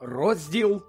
Розділ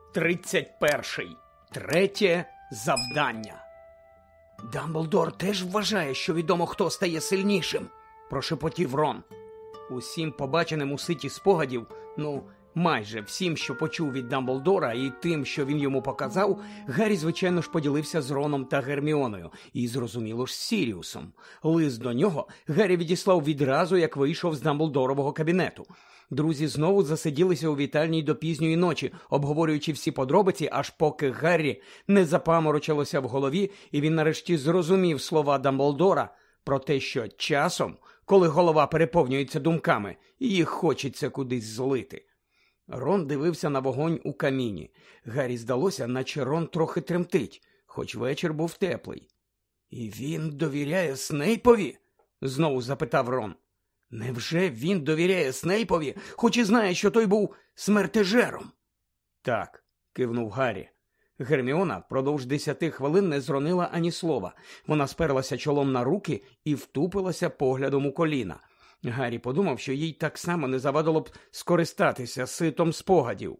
31. Третє завдання. «Дамблдор теж вважає, що відомо, хто стає сильнішим», – прошепотів Рон. Усім побаченим у ситі спогадів, майже всім, що почув від Дамблдора, і тим, що він йому показав, Гаррі, звичайно ж, поділився з Роном та Герміоною, і, зрозуміло ж, з Сіріусом. Лист до нього Гаррі відіслав відразу, як вийшов з Дамблдорового кабінету. Друзі знову засиділися у вітальні до пізньої ночі, обговорюючи всі подробиці, аж поки Гаррі не запаморочилося в голові, і він нарешті зрозумів слова Дамблдора про те, що часом, коли голова переповнюється думками, їх хочеться кудись злити. Рон дивився на вогонь у каміні. Гаррі здалося, наче Рон трохи тремтить, хоч вечір був теплий. «І він довіряє Снейпові?» – знову запитав Рон. «Невже він довіряє Снейпові, хоч і знає, що той був смертежером?» «Так», – кивнув Гаррі. Герміона впродовж 10 хвилин не зронила ані слова. Вона сперлася чолом на руки і втупилася поглядом у коліна. Гаррі подумав, що їй так само не завадило б скористатися ситом спогадів.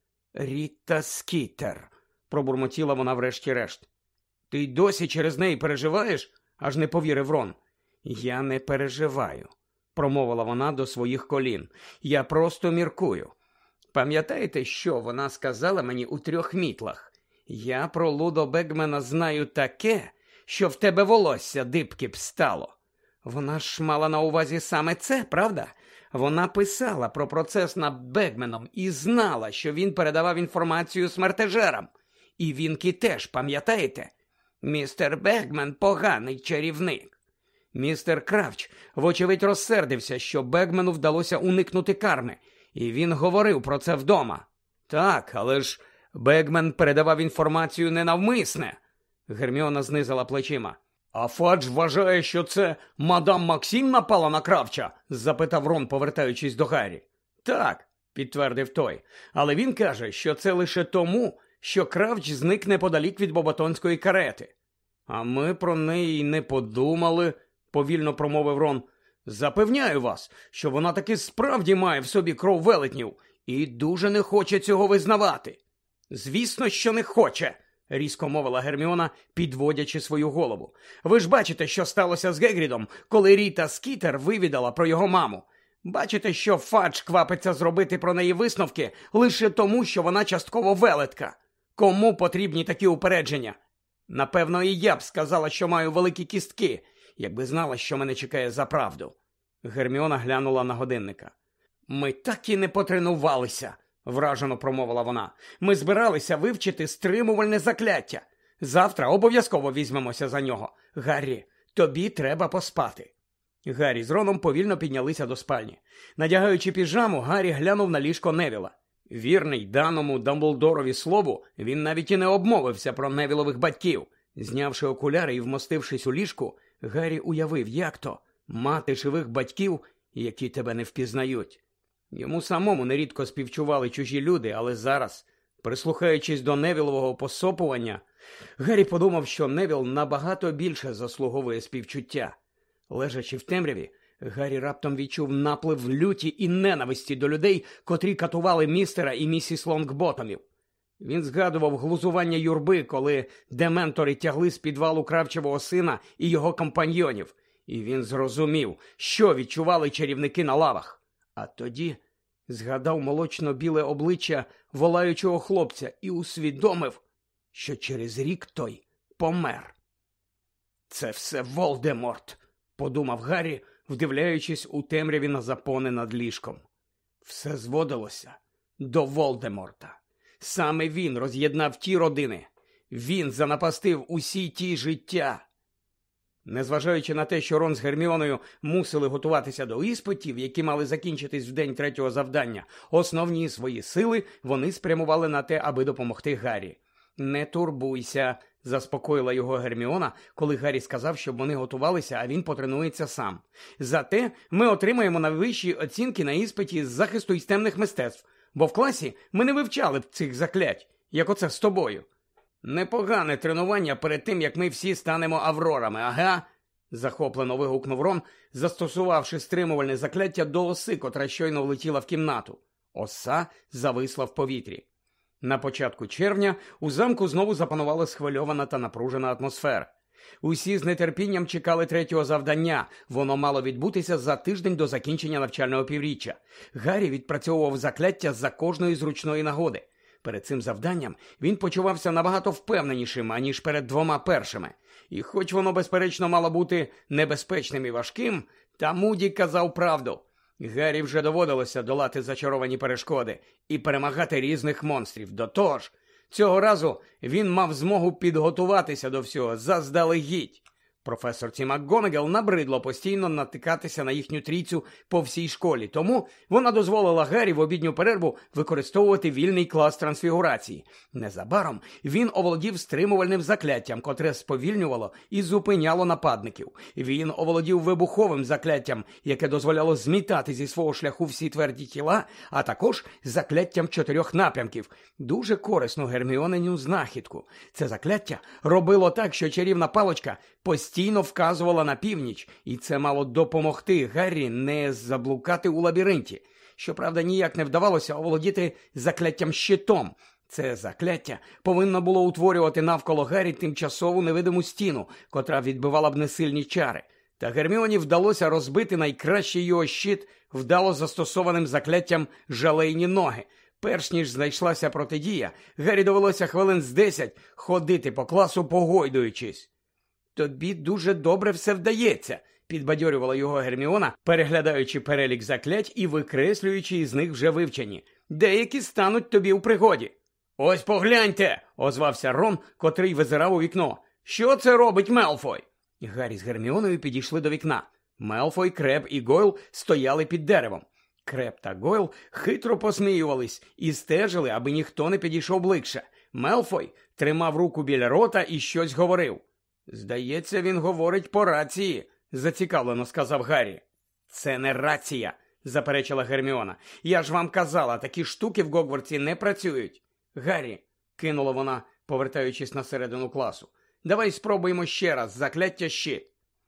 «Ріта Скітер», – пробурмотіла вона врешті-решт. «Ти досі через неї переживаєш?» – аж не повірив Рон. «Я не переживаю», – промовила вона до своїх колін. «Я просто міркую. Пам'ятаєте, що вона сказала мені у 3 мітлах? Я про Лудо Бегмена знаю таке, що в тебе волосся дибки б стало». Вона ж мала на увазі саме це, правда? Вона писала про процес над Бегменом і знала, що він передавав інформацію смертежерам. І Вінкі теж, пам'ятаєте? Містер Бегмен поганий чарівник. Містер Кравч, вочевидь, розсердився, що Бегмену вдалося уникнути карми, і він говорив про це вдома. Так, але ж Бегмен передавав інформацію ненавмисне. Герміона знизила плечима. «А Фадж вважає, що це мадам Максим напала на Кравча?» – запитав Рон, повертаючись до Гаррі. «Так», – підтвердив той, – «але він каже, що це лише тому, що Кравч зник неподалік від Боботонської карети». «А ми про неї й не подумали», – повільно промовив Рон. «Запевняю вас, що вона таки справді має в собі кров велетнів і дуже не хоче цього визнавати». «Звісно, що не хоче», – різко мовила Герміона, підводячи свою голову. «Ви ж бачите, що сталося з Гегрідом, коли Ріта Скітер вивідала про його маму. Бачите, що Фадж квапиться зробити про неї висновки лише тому, що вона частково велетка. Кому потрібні такі упередження? Напевно, і я б сказала, що маю великі кістки, якби знала, що мене чекає за правду». Герміона глянула на годинника. «Ми так і не потренувалися», – вражено промовила вона. «Ми збиралися вивчити стримувальне закляття. Завтра обов'язково візьмемося за нього. Гаррі, тобі треба поспати». Гаррі з Роном повільно піднялися до спальні. Надягаючи піжаму, Гаррі глянув на ліжко Невіла. Вірний даному Дамблдорові слову, він навіть і не обмовився про Невілових батьків. Знявши окуляри і вмостившись у ліжку, Гаррі уявив, як то – мати живих батьків, які тебе не впізнають. Йому самому нерідко співчували чужі люди, але зараз, прислухаючись до Невілового посопування, Гаррі подумав, що Невіл набагато більше заслуговує співчуття. Лежачи в темряві, Гаррі раптом відчув наплив люті і ненависті до людей, котрі катували містера і місіс Лонгботомів. Він згадував глузування юрби, коли дементори тягли з підвалу Кравчевого сина і його компаньйонів, і він зрозумів, що відчували чарівники на лавах. А тоді згадав молочно-біле обличчя волаючого хлопця і усвідомив, що через рік той помер. «Це все Волдеморт», – подумав Гаррі, вдивляючись у темряві на запони над ліжком. Все зводилося до Волдеморта. Саме він роз'єднав ті родини. Він занапастив усі ті життя. Незважаючи на те, що Рон з Герміоною мусили готуватися до іспитів, які мали закінчитись в день 3-го завдання, основні свої сили вони спрямували на те, аби допомогти Гаррі. «Не турбуйся», – заспокоїла його Герміона, коли Гаррі сказав, щоб вони готувалися, а він потренується сам. «Зате ми отримаємо найвищі оцінки на іспиті з захисту із темних мистецтв, бо в класі ми не вивчали б цих заклять, як оце з тобою». «Непогане тренування перед тим, як ми всі станемо аврорами, ага?» – захоплено вигукнув Рон, застосувавши стримувальне закляття до оси, котра щойно влетіла в кімнату. Оса зависла в повітрі. На початку червня у замку знову запанувала схвильована та напружена атмосфера. Усі з нетерпінням чекали третього завдання. Воно мало відбутися за тиждень до закінчення навчального півріччя. Гаррі відпрацьовував закляття за кожної зручної нагоди. Перед цим завданням він почувався набагато впевненішим, аніж перед двома першими. І хоч воно, безперечно, мало бути небезпечним і важким, та Муді казав правду. Гаррі вже доводилося долати зачаровані перешкоди і перемагати різних монстрів. До того ж, цього разу він мав змогу підготуватися до всього заздалегідь. Професорці МакГонагал набридло постійно натикатися на їхню трійцю по всій школі, тому вона дозволила Гаррі в обідню перерву використовувати вільний клас трансфігурації. Незабаром він оволодів стримувальним закляттям, котре сповільнювало і зупиняло нападників. Він оволодів вибуховим закляттям, яке дозволяло змітати зі свого шляху всі тверді тіла, а також закляттям 4 напрямків. Дуже корисну Герміонину знахідку. Це закляття робило так, що чарівна паличка постійно вказувала на північ, і це мало допомогти Гаррі не заблукати у лабіринті. Щоправда, ніяк не вдавалося оволодіти закляттям щитом. Це закляття повинно було утворювати навколо Гаррі тимчасову невидиму стіну, котра відбивала б несильні чари. Та Герміоні вдалося розбити найкращий його щит вдало застосованим закляттям «жалейні ноги». Перш ніж знайшлася протидія, Гаррі довелося хвилин з 10 ходити по класу, погойдуючись. «Тобі дуже добре все вдається», – підбадьорювала його Герміона, переглядаючи перелік заклять і викреслюючи із них вже вивчені. «Деякі стануть тобі у пригоді». «Ось погляньте», – озвався Рон, котрий визирав у вікно. «Що це робить Мелфой?» Гаррі з Герміоною підійшли до вікна. Мелфой, Креб і Гойл стояли під деревом. Креб та Гойл хитро посміювались і стежили, аби ніхто не підійшов ближче. Мелфой тримав руку біля рота і щось говорив. «Здається, він говорить по рації», – зацікавлено сказав Гаррі. «Це не рація», – заперечила Герміона. «Я ж вам казала, такі штуки в Гогвартсі не працюють». «Гаррі», – кинула вона, повертаючись на середину класу, – «давай спробуємо ще раз закляття щит».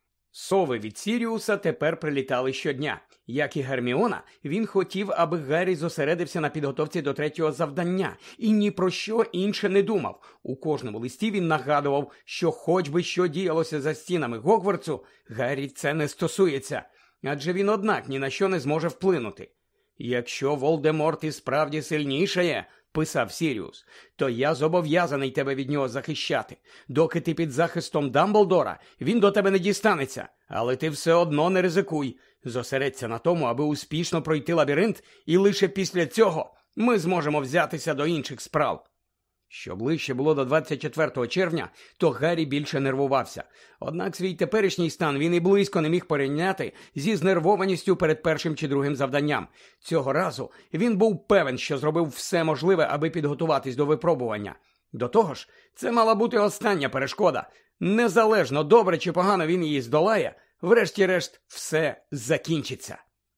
Сови від Сіріуса тепер прилітали щодня. Як і Герміона, він хотів, аби Гаррі зосередився на підготовці до третього завдання і ні про що інше не думав. У кожному листі він нагадував, що хоч би що діялося за стінами Гогвартсу, Гаррі це не стосується, адже він однак ні на що не зможе вплинути. «Якщо Волдеморт і справді сильнішає, – писав Сіріус, – то я зобов'язаний тебе від нього захищати. Доки ти під захистом Дамблдора, він до тебе не дістанеться, але ти все одно не ризикуй. Зосередься на тому, аби успішно пройти лабіринт, і лише після цього ми зможемо взятися до інших справ». Що ближче було до 24 червня, то Гаррі більше нервувався. Однак свій теперішній стан він і близько не міг порівняти зі знервованістю перед першим чи другим завданням. Цього разу він був певен, що зробив все можливе, аби підготуватись до випробування. До того ж, це мала бути остання перешкода. Незалежно, добре чи погано він її здолає, врешті-решт все закінчиться.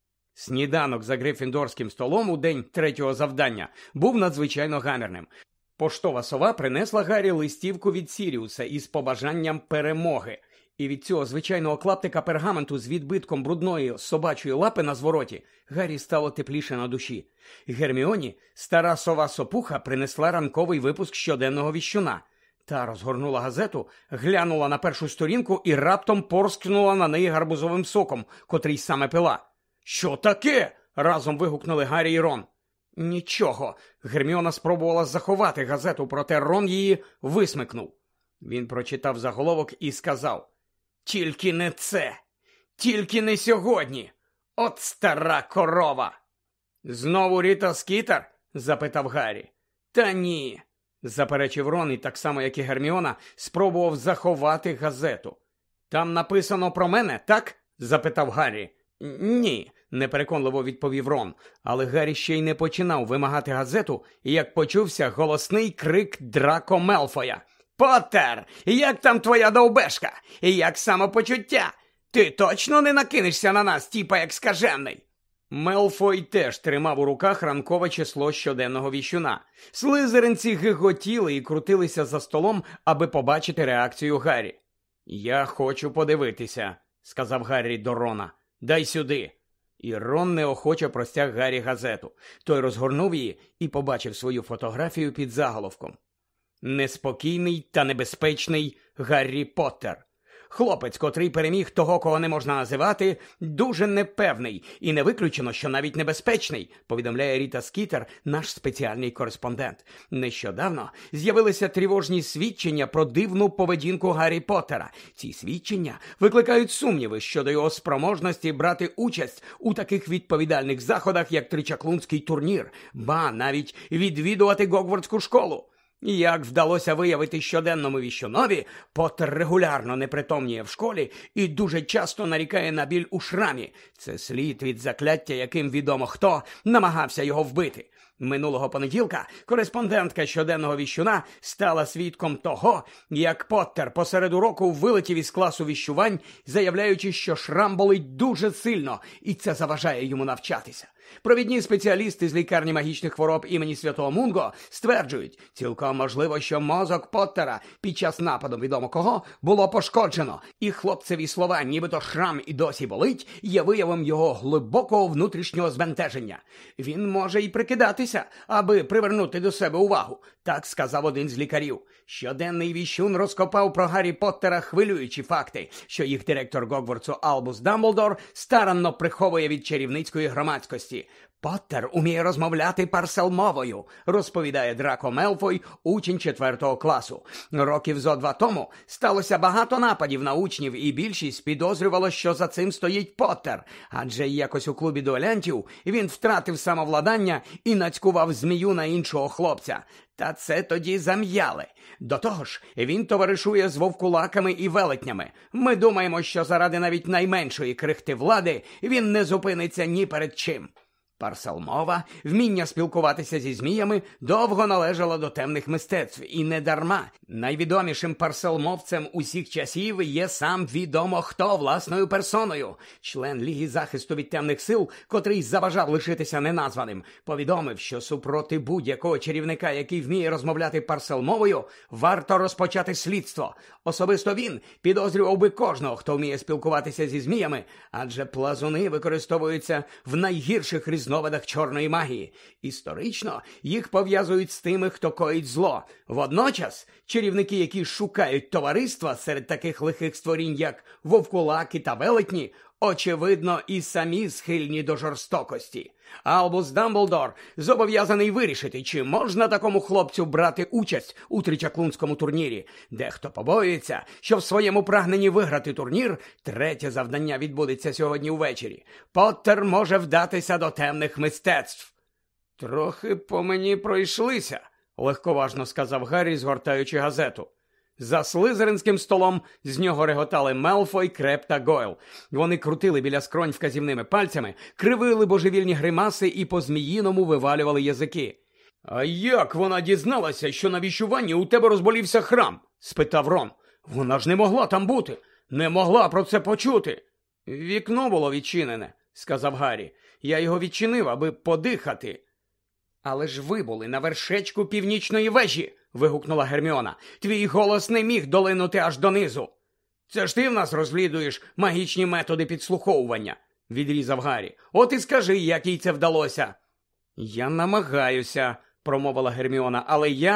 Сніданок за Гриффіндорським столом у день третього завдання був надзвичайно гамірним. Поштова сова принесла Гаррі листівку від Сіріуса із побажанням перемоги. І від цього звичайного клаптика пергаменту з відбитком брудної собачої лапи на звороті Гаррі стало тепліше на душі. Герміоні стара сова-сопуха принесла ранковий випуск щоденного віщуна. Та розгорнула газету, глянула на першу сторінку і раптом порскнула на неї гарбузовим соком, котрий саме пила. «Що таке?» – разом вигукнули Гаррі і Рон. «Нічого». Герміона спробувала заховати газету, проте Рон її висмикнув. Він прочитав заголовок і сказав: «Тільки не це! Тільки не сьогодні! От стара корова!» «Знову Ріта Скітер?» – запитав Гаррі. «Та ні», – заперечив Рон і так само, як і Герміона, спробував заховати газету. «Там написано про мене, так?» – запитав Гаррі. «Ні», – непереконливо відповів Рон, але Гаррі ще й не починав вимагати газету, як почувся голосний крик Драко Мелфоя. «Поттер, як там твоя довбешка? Як самопочуття? Ти точно не накинешся на нас, тіпа як скажений?» Мелфой теж тримав у руках ранкове число щоденного віщуна. Слизеринці гиготіли і крутилися за столом, аби побачити реакцію Гаррі. «Я хочу подивитися», – сказав Гаррі до Рона. «Дай сюди». І Рон неохоче простяг Гаррі газету. Той розгорнув її і побачив свою фотографію під заголовком. Неспокійний та небезпечний Гаррі Поттер. Хлопець, котрий переміг того, кого не можна називати, дуже непевний і не виключено, що навіть небезпечний, повідомляє Ріта Скітер, наш спеціальний кореспондент. Нещодавно з'явилися тривожні свідчення про дивну поведінку Гаррі Поттера. Ці свідчення викликають сумніви щодо його спроможності брати участь у таких відповідальних заходах, як Тричаклунський турнір, ба навіть відвідувати Гогвартську школу. Як вдалося виявити щоденному віщунові, Поттер регулярно непритомніє в школі і дуже часто нарікає на біль у шрамі. Це слід від закляття, яким відомо хто намагався його вбити. Минулого понеділка кореспондентка щоденного віщуна стала свідком того, як Поттер посеред уроку вилетів із класу віщувань, заявляючи, що шрам болить дуже сильно, і це заважає йому навчатися. Провідні спеціалісти з лікарні магічних хвороб імені Святого Мунго стверджують, цілком можливо, що мозок Поттера під час нападу відомо кого було пошкоджено, і хлопцеві слова, нібито шрам і досі болить, є виявом його глибокого внутрішнього збентеження. Він може і прикидатися, аби привернути до себе увагу, так сказав один з лікарів. Щоденний віщун розкопав про Гаррі Поттера хвилюючі факти, що їх директор Гогвартсу Альбус Дамблдор старанно приховує від чарівницької громадськості. «Поттер уміє розмовляти парселмовою», розповідає Драко Мелфой, учень 4 класу. Років зо 2 тому сталося багато нападів на учнів, і більшість підозрювало, що за цим стоїть Поттер. Адже якось у клубі дуелянтів він втратив самовладання і нацькував змію на іншого хлопця. Та це тоді зам'яли. До того ж, він товаришує з вовкулаками і велетнями. Ми думаємо, що заради навіть найменшої крихти влади він не зупиниться ні перед чим. Парселмова, вміння спілкуватися зі зміями, довго належало до темних мистецтв. І не дарма. Найвідомішим парселмовцем усіх часів є сам відомо хто власною персоною. Член Ліги захисту від темних сил, котрий заважав лишитися неназваним, повідомив, що супроти будь-якого чарівника, який вміє розмовляти парселмовою, варто розпочати слідство. Особисто він підозрював би кожного, хто вміє спілкуватися зі зміями, адже плазуни використовуються в найгірших різновидах чорної магії. Історично їх пов'язують з тими, хто коїть зло. Водночас чарівники, які шукають товариства серед таких лихих створінь, як вовкулаки та велетні, очевидно, і самі схильні до жорстокості. Альбус Дамблдор зобов'язаний вирішити, чи можна такому хлопцю брати участь у Тричаклунському турнірі. Дехто побоюється, що в своєму прагненні виграти турнір третє завдання відбудеться сьогодні ввечері. Поттер може вдатися до темних мистецтв. «Трохи по мені пройшлися», – легковажно сказав Гаррі, згортаючи газету. За слизеринським столом з нього реготали Мелфой, Креп та Гойл. Вони крутили біля скронь вказівними пальцями, кривили божевільні гримаси і по-зміїному вивалювали язики. «А як вона дізналася, що на віщуванні у тебе розболівся храм?» – спитав Рон. «Вона ж не могла там бути, не могла про це почути». «Вікно було відчинене», – сказав Гаррі. «Я його відчинив, аби подихати». «Але ж ви були на вершечку північної вежі!» – вигукнула Герміона. «Твій голос не міг долинути аж донизу!» «Це ж ти в нас розслідуєш магічні методи підслуховування!» – відрізав Гаррі. «От і скажи, як їй це вдалося!» «Я намагаюся!» – промовила Герміона.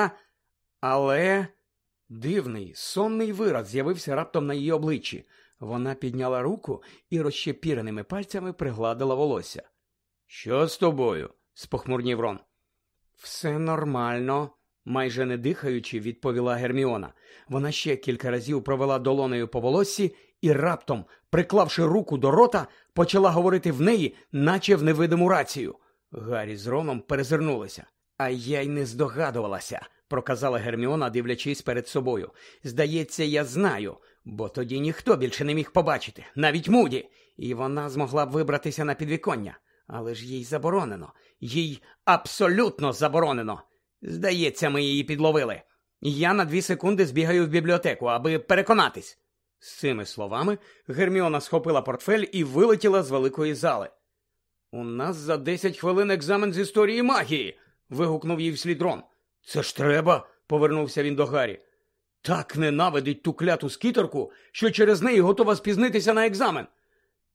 Але... Дивний, сонний вираз з'явився раптом на її обличчі. Вона підняла руку і розщепіреними пальцями пригладила волосся. «Що з тобою?» – спохмурнів Рон. «Все нормально», – майже не дихаючи, відповіла Герміона. Вона ще кілька разів провела долонею по волоссі і раптом, приклавши руку до рота, почала говорити в неї, наче в невидиму рацію. Гаррі з Роном перезирнулися. «А я й не здогадувалася», – проказала Герміона, дивлячись перед собою. «Здається, я знаю, бо тоді ніхто більше не міг побачити, навіть Муді, і вона змогла б вибратися на підвіконня. Але ж їй заборонено. Їй абсолютно заборонено. Здається, ми її підловили. Я на 2 секунди збігаю в бібліотеку, аби переконатись». З цими словами Герміона схопила портфель і вилетіла з великої зали. «У нас за 10 хвилин екзамен з історії магії!» – вигукнув їй вслід Рон. «Це ж треба!» – повернувся він до Гаррі. «Так ненавидить ту кляту скітерку, що через неї готова спізнитися на екзамен!»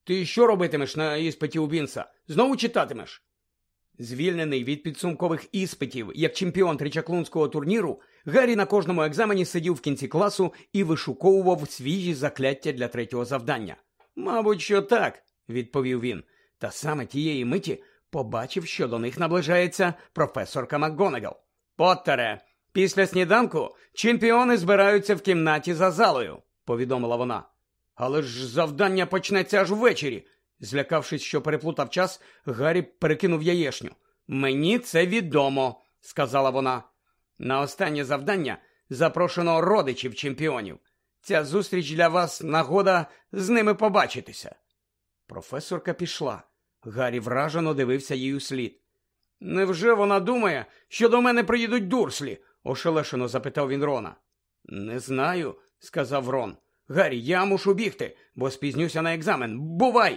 Ти що робитимеш на іспиті у Бінса? Знову читатимеш? Звільнений від підсумкових іспитів як чемпіон тричаклунського турніру, Гаррі на кожному екзамені сидів в кінці класу і вишуковував свіжі закляття для третього завдання. «Мабуть, що так», – відповів він. Та саме тієї миті побачив, що до них наближається професорка МакГонагал. «Поттере, після сніданку чемпіони збираються в кімнаті за залою», – повідомила вона. «Але ж завдання почнеться аж ввечері». Злякавшись, що переплутав час, Гаррі перекинув яєшню. «Мені це відомо», – сказала вона. «На останнє завдання запрошено родичів чемпіонів. Ця зустріч для вас нагода з ними побачитися». Професорка пішла. Гаррі вражено дивився їй услід. «Невже вона думає, що до мене приїдуть Дурслі?» – ошелешено запитав він Рона. «Не знаю», – сказав Рон. «Гаррі, я мушу бігти, бо спізнюся на екзамен. Бувай!»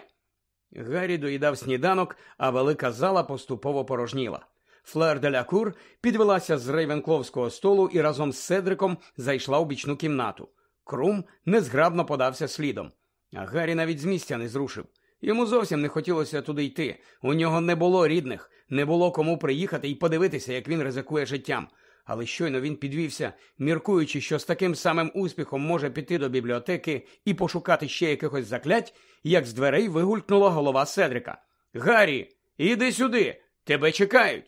Гаррі доїдав сніданок, а велика зала поступово порожніла. Флер де ля Кур підвелася з рейвенкловського столу і разом з Седриком зайшла у бічну кімнату. Крум незграбно подався слідом. А Гаррі навіть з місця не зрушив. Йому зовсім не хотілося туди йти. У нього не було рідних, не було кому приїхати і подивитися, як він ризикує життям. Але щойно він підвівся, міркуючи, що з таким самим успіхом може піти до бібліотеки і пошукати ще якихось заклять, як з дверей вигулькнула голова Седрика. «Гаррі, іди сюди! Тебе чекають!»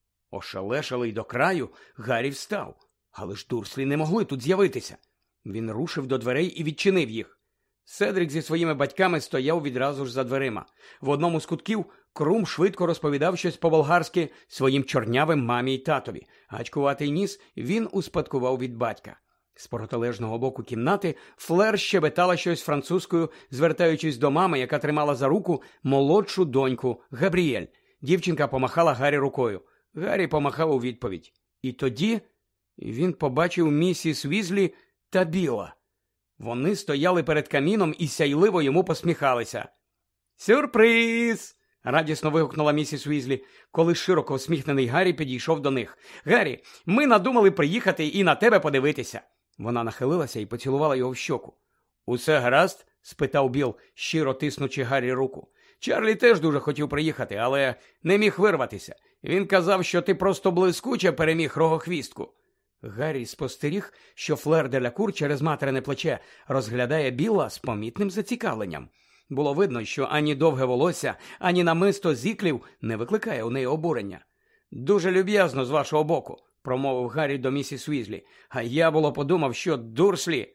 Ошелешелий до краю, Гаррі встав. Але ж Дурслі не могли тут з'явитися. Він рушив до дверей і відчинив їх. Седрик зі своїми батьками стояв відразу ж за дверима. В одному з кутків Крум швидко розповідав щось по-болгарськи своїм чорнявим мамі й татові. Гачкуватий ніс він успадкував від батька. З протилежного боку кімнати Флер щебетала щось французькою, звертаючись до мами, яка тримала за руку молодшу доньку Габріель. Дівчинка помахала Гаррі рукою. Гаррі помахав у відповідь. І тоді він побачив місіс Візлі та Біла. Вони стояли перед каміном і сяйливо йому посміхалися. «Сюрприз!» – радісно вигукнула місіс Візлі, коли широко усміхнений Гаррі підійшов до них. «Гаррі, ми надумали приїхати і на тебе подивитися!» Вона нахилилася і поцілувала його в щоку. «Усе гаразд?» – спитав Біл, щиро тиснучи Гаррі руку. «Чарлі теж дуже хотів приїхати, але не міг вирватися. Він казав, що ти просто блискуче переміг Рогохвістку». Гаррі спостеріг, що Флер де ля Кур через материне плече розглядає Біла з помітним зацікавленням. Було видно, що ані довге волосся, ані намисто зіклів не викликає у неї обурення. «Дуже люб'язно з вашого боку», – промовив Гаррі до місіс Візлі. «А я було подумав, що Дурслі...»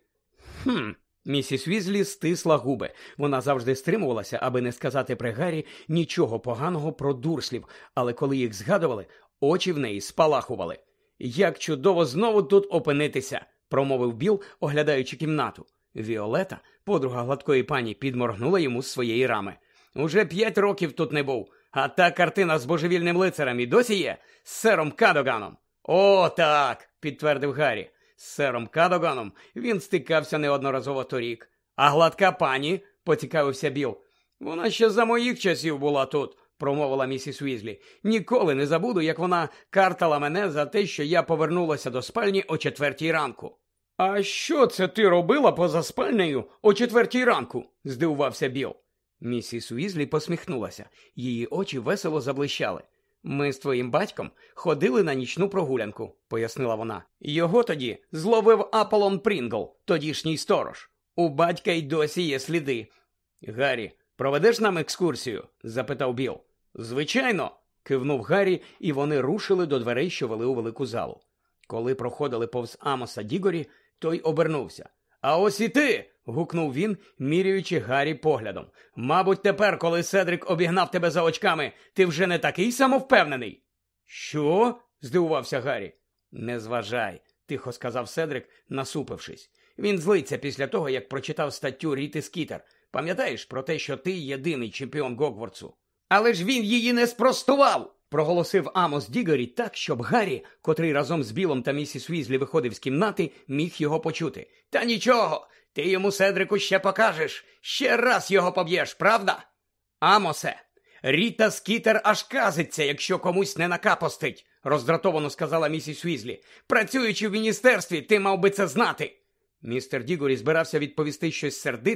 Місіс Візлі стисла губи. Вона завжди стримувалася, аби не сказати при Гаррі нічого поганого про Дурслів, але коли їх згадували, очі в неї спалахували. «Як чудово знову тут опинитися», – промовив Біл, оглядаючи кімнату. Віолета, подруга гладкої пані, підморгнула йому з своєї рами. «Уже 5 років тут не був, а та картина з божевільним лицарем і досі є? З сером Кадоганом». «О, так», – підтвердив Гаррі. З сером Кадоганом він стикався неодноразово торік. «А гладка пані?» – поцікавився Біл. «Вона ще за моїх часів була тут», – промовила місіс Візлі. «Ніколи не забуду, як вона картала мене за те, що я повернулася до спальні о 4 ранку». «А що це ти робила поза спальнею о 4 ранку?» – здивувався Біл. Місіс Візлі посміхнулася. Її очі весело заблищали. «Ми з твоїм батьком ходили на нічну прогулянку», – пояснила вона. «Його тоді зловив Аполлон Прінгл, тодішній сторож. У батька й досі є сліди». «Гаррі, проведеш нам екскурсію?» – запитав Біл. «Звичайно», – кивнув Гаррі, і вони рушили до дверей, що вели у велику залу. Коли проходили повз Амоса Дігорі, той обернувся. «А ось і ти!» – гукнув він, міряючи Гаррі поглядом. «Мабуть, тепер, коли Седрик обігнав тебе за очками, ти вже не такий самовпевнений?» «Що?» – здивувався Гаррі. «Не зважай», – тихо сказав Седрик, насупившись. «Він злиться після того, як прочитав статтю Ріти Скітер. Пам'ятаєш про те, що ти єдиний чемпіон Гогвартсу?» «Але ж він її не спростував!» – проголосив Амос Дігорі так, щоб Гаррі, котрий разом з Білом та місіс Візлі виходив з кімнати, міг його почути. «Та нічого! Ти йому, Седрику, ще покажеш! Ще раз його поб'єш, правда?» «Амосе, Ріта Скітер аж казиться, якщо комусь не накапостить!» – роздратовано сказала місіс Візлі. «Працюючи в міністерстві, ти мав би це знати!» Містер Дігорі збирався відповісти щось сердите,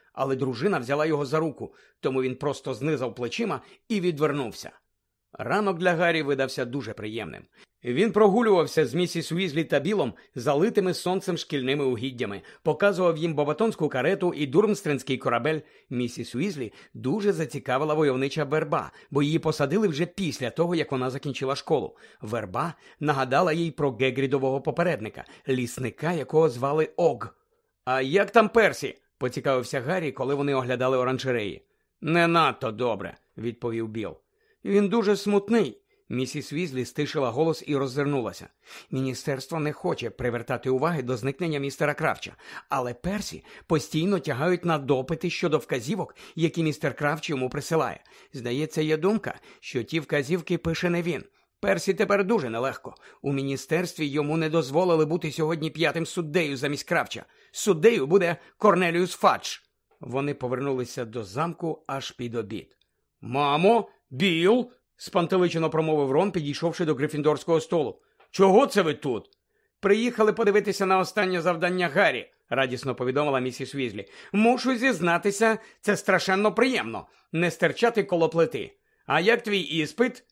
але дружина взяла його за руку, тому він просто знизав плечима і відвернувся. Ранок для Гаррі видався дуже приємним. Він прогулювався з місіс Уізлі та Білом залитими сонцем шкільними угіддями, показував їм бобатонську карету і дурмстринський корабель. Місіс Уізлі дуже зацікавила войовнича верба, бо її посадили вже після того, як вона закінчила школу. Верба нагадала їй про Гегрідового попередника, лісника, якого звали Ог. «А як там Персі?» – поцікавився Гаррі, коли вони оглядали оранжереї. «Не надто добре», – відповів Біл. «Він дуже смутний». Місіс Візлі стишила голос і роззирнулася. Міністерство не хоче привертати уваги до зникнення містера Кравча, але Персі постійно тягають на допити щодо вказівок, які містер Кравч йому присилає. Здається, є думка, що ті вказівки пише не він. Персі тепер дуже нелегко. У міністерстві йому не дозволили бути сьогодні 5-м суддею замість Кравча. Суддею буде Корнеліус Фадж. Вони повернулися до замку аж під обід. «Мамо, Біл!» – спантеличено промовив Рон, підійшовши до грифіндорського столу. «Чого це ви тут?» «Приїхали подивитися на останнє завдання Гаррі», – радісно повідомила місіс Візлі. «Мушу зізнатися, це страшенно приємно – не стерчати коло плити. А як твій іспит?»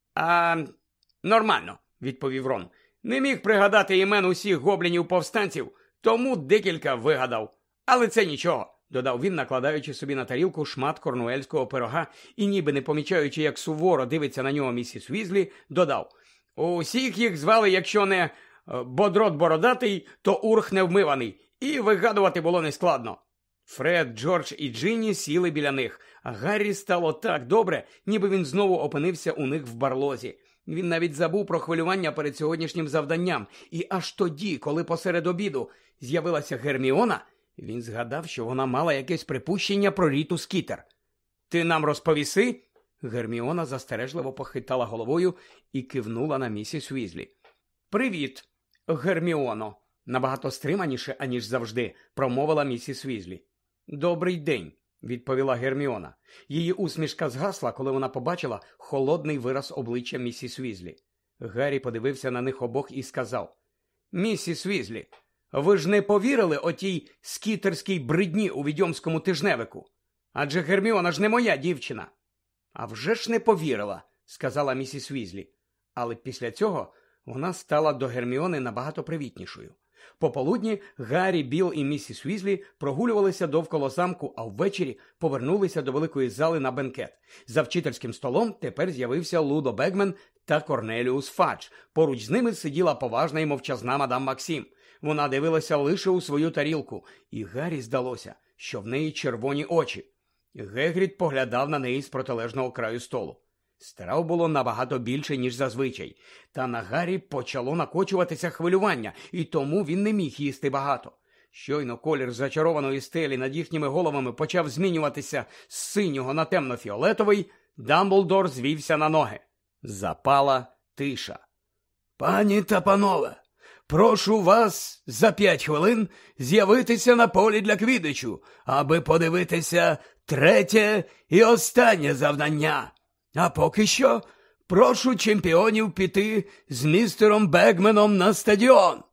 «Нормально», – відповів Рон. «Не міг пригадати імен усіх гоблінів-повстанців, тому декілька вигадав. Але це нічого», – додав він, накладаючи собі на тарілку шмат корнуельського пирога і, ніби не помічаючи, як суворо дивиться на нього місіс Візлі, додав. «Усіх їх звали, якщо не Бодрот Бородатий, то Урх Невмиваний, і вигадувати було нескладно». Фред, Джордж і Джинні сіли біля них, а Гаррі стало так добре, ніби він знову опинився у них в барлозі. Він навіть забув про хвилювання перед сьогоднішнім завданням, і аж тоді, коли посеред обіду з'явилася Герміона, він згадав, що вона мала якесь припущення про Ріту Скітер. «Ти нам розповіси?» Герміона застережливо похитала головою і кивнула на місіс Візлі. «Привіт, Герміоно!» Набагато стриманіше, аніж завжди, промовила місіс Візлі. «Добрий день», – відповіла Герміона. Її усмішка згасла, коли вона побачила холодний вираз обличчя місіс Візлі. Гаррі подивився на них обох і сказав. «Місіс Візлі, ви ж не повірили отій скітерській бридні у відьомському тижневику? Адже Герміона ж не моя дівчина». «А вже ж не повірила», – сказала місіс Візлі. Але після цього вона стала до Герміони набагато привітнішою. Пополудні Гаррі, Біл і місіс Візлі прогулювалися довкола замку, а ввечері повернулися до великої зали на бенкет. За вчительським столом тепер з'явився Лудо Бегмен та Корнеліус Фадж. Поруч з ними сиділа поважна і мовчазна мадам Максім. Вона дивилася лише у свою тарілку, і Гаррі здалося, що в неї червоні очі. Гегрід поглядав на неї з протилежного краю столу. Страв було набагато більше, ніж зазвичай. Та на Гаррі почало накочуватися хвилювання, і тому він не міг їсти багато. Щойно колір зачарованої стелі над їхніми головами почав змінюватися з синього на темно-фіолетовий, Дамблдор звівся на ноги. Запала тиша. «Пані та панове, прошу вас за 5 хвилин з'явитися на полі для квіддичу, аби подивитися 3-є і останнє завдання. А поки що прошу чемпіонів піти з містером Бегменом на стадіон».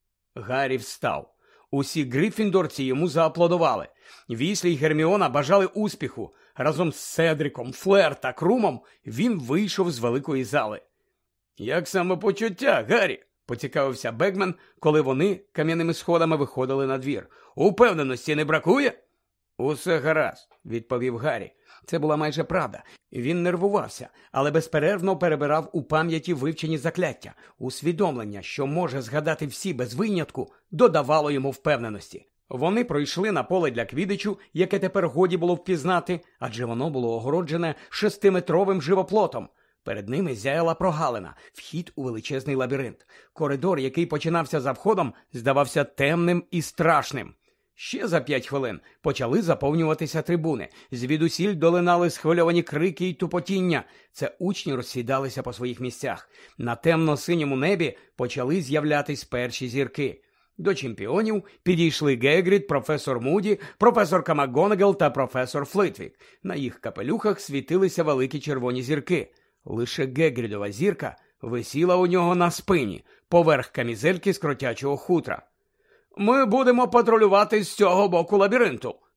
Гаррі встав. Усі грифіндорці йому зааплодували. Візлі й Герміона бажали успіху. Разом з Седриком, Флер та Крумом він вийшов з великої зали. «Як самопочуття, Гаррі?» – поцікавився Бегмен, коли вони кам'яними сходами виходили на двір. «Упевненості не бракує?» «Усе гаразд», – відповів Гаррі. Це була майже правда. Він нервувався, але безперервно перебирав у пам'яті вивчені закляття. Усвідомлення, що може згадати всі без винятку, додавало йому впевненості. Вони пройшли на поле для квіддичу, яке тепер годі було впізнати, адже воно було огороджене 6-метровим живоплотом. Перед ними зяяла прогалина, вхід у величезний лабіринт. Коридор, який починався за входом, здавався темним і страшним. Ще за 5 хвилин почали заповнюватися трибуни. Звідусіль долинали схвильовані крики й тупотіння. Це учні розсідалися по своїх місцях. На темно-синьому небі почали з'являтись перші зірки. До чемпіонів підійшли Гегрід, професор Муді, професорка МакГонагал та професор Флитвік. На їх капелюхах світилися великі червоні зірки. Лише Гегрідова зірка висіла у нього на спині, поверх камізельки з кротячого хутра. «Ми будемо патрулювати з цього боку лабіринту», –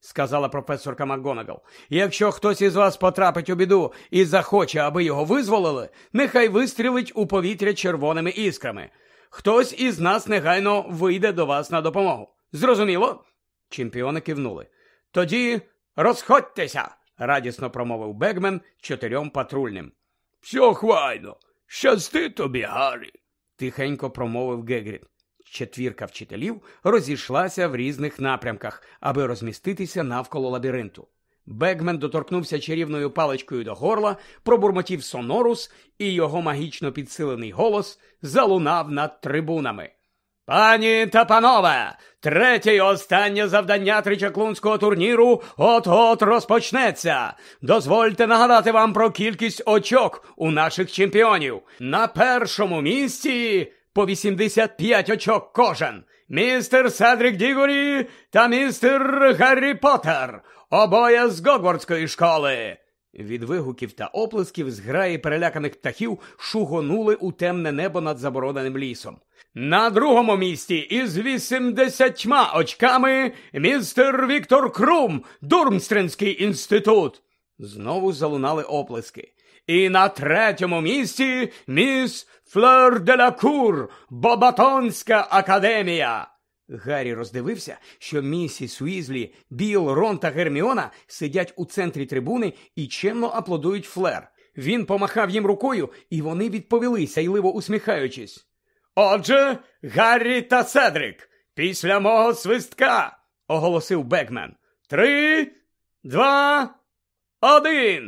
сказала професорка МакГонагал. Якщо хтось із вас потрапить у біду і захоче, аби його визволили, нехай вистрілить у повітря червоними іскрами. Хтось із нас негайно вийде до вас на допомогу. Зрозуміло? Чемпіони кивнули. Тоді розходьтеся, радісно промовив Бегмен 4 патрульним. Все хвайно. Щасти тобі, Гаррі, тихенько промовив Гегрід. 4 вчителів розійшлася в різних напрямках, аби розміститися навколо лабіринту. Бегмен доторкнувся чарівною паличкою до горла, пробурмотів сонорус, і його магічно підсилений голос залунав над трибунами. Пані та панове, третє і останнє завдання тричаклунського турніру от-от розпочнеться. Дозвольте нагадати вам про кількість очок у наших чемпіонів. На першому місці по 85 очок кожен. Містер Седрік Дігорі та містер Гаррі Поттер, обоє з Гогвартської школи. Від вигуків та оплесків зграї переляканих птахів шугонули у темне небо над забороненим лісом. На другому місці із 80 очками містер Віктор Крум, Дурмстринський інститут. Знову залунали оплески. І на третьому місці міс Флер де ла Кур, Бобатонська академія. Гаррі роздивився, що місіс Уізлі, Біл, Рон та Герміона сидять у центрі трибуни і чемно аплодують Флер. Він помахав їм рукою, і вони відповіли, сяйливо усміхаючись. Отже, Гаррі та Седрік, після мого свистка, оголосив Бегмен. 3, 2, 1.